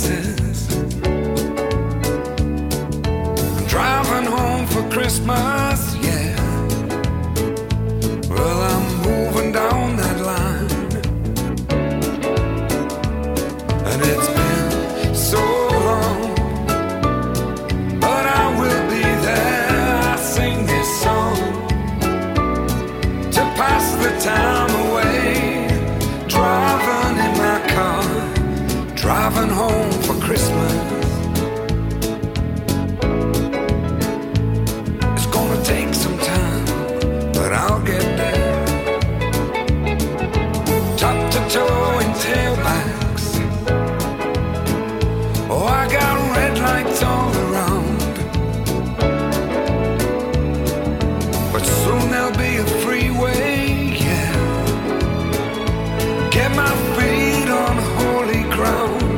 faces. I'm driving home for Christmas, yeah. Well, I'm moving down that line, and it's been so long, but I will be there. I sing this song to pass the time away, driving in my car, driving home for Christmas. It's gonna take some time, but I'll get there. Top to toe in tailbacks. Oh, I got red lights all around, but soon there'll be a freeway, yeah. Get my feet on holy ground.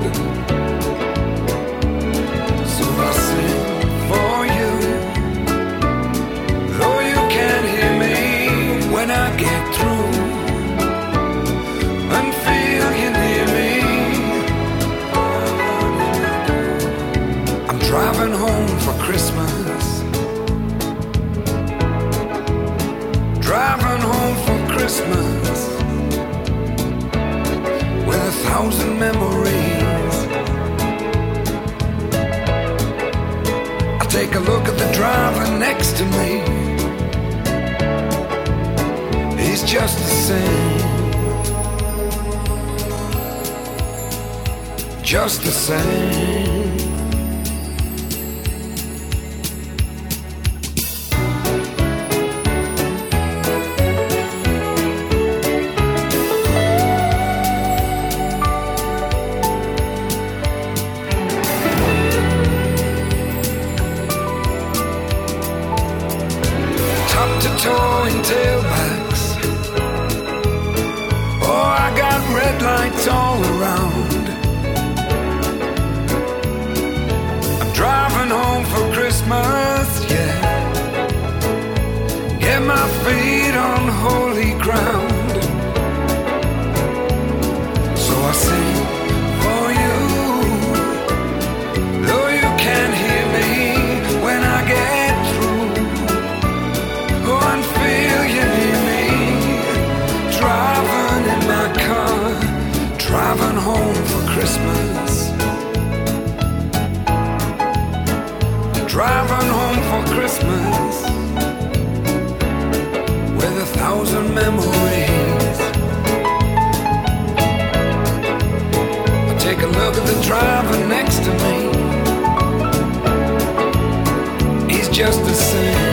So I sing for you, though you can't hear me when I get through, and feel you near me. I'm driving home for Christmas, driving home for Christmas, with 1,000 memories. I take a look at the driver next to me. He's just the same, just the same. Towing tailbacks. Oh, I got red lights all around. I'm driving home for Christmas, yeah. Get my feet on holy ground. So I sing for you, though you can't hear me when I get through. Go and feel you near me, driving in my car, driving home for Christmas, driving home for Christmas, with 1,000 memories. I take a look at the driver next to me. He's just the same,